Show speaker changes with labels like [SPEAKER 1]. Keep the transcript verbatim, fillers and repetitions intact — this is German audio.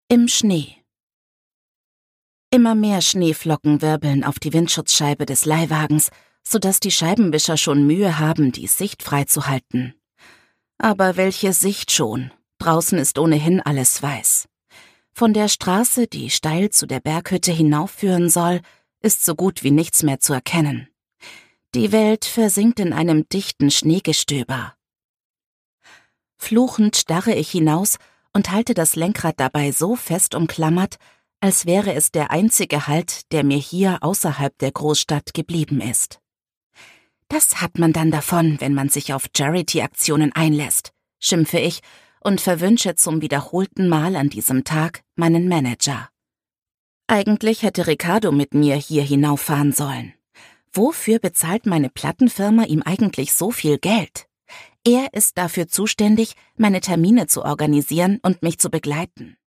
[SPEAKER 1] Im Schnee. Immer mehr Schneeflocken wirbeln auf die Windschutzscheibe des Leihwagens, sodass die Scheibenwischer schon Mühe haben, die Sicht freizuhalten. Aber welche Sicht schon? Draußen ist ohnehin alles weiß. Von der Straße, die steil zu der Berghütte hinaufführen soll, ist so gut wie nichts mehr zu erkennen. Die Welt versinkt in einem dichten Schneegestöber. Fluchend starre ich hinaus und halte das Lenkrad dabei so fest umklammert, als wäre es der einzige Halt, der mir hier außerhalb der Großstadt geblieben ist. Das hat man dann davon, wenn man sich auf Charity-Aktionen einlässt, schimpfe ich und verwünsche zum wiederholten Mal an diesem Tag meinen Manager. Eigentlich hätte Ricardo mit mir hier hinauffahren sollen. Wofür bezahlt meine Plattenfirma ihm eigentlich so viel Geld? Er ist dafür zuständig, meine Termine zu organisieren und mich zu begleiten.